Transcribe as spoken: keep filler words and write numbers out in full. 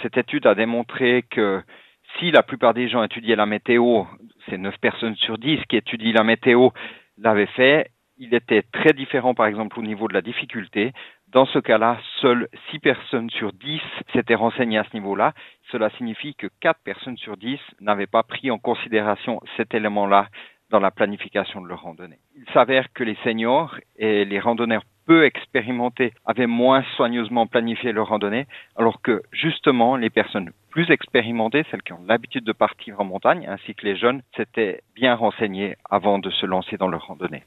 cette étude a démontré que si la plupart des gens étudiaient la météo, c'est neuf personnes sur dix qui étudient la météo l'avaient fait, il était très différent par exemple au niveau de la difficulté. Dans ce cas-là, seules six personnes sur dix s'étaient renseignées à ce niveau-là. Cela signifie que quatre personnes sur dix n'avaient pas pris en considération cet élément-là dans la planification de leur randonnée. Il s'avère que les seniors et les randonneurs peu expérimentés avaient moins soigneusement planifié leur randonnée, alors que justement les personnes plus expérimentées, celles qui ont l'habitude de partir en montagne, ainsi que les jeunes, s'étaient bien renseignées avant de se lancer dans leur randonnée.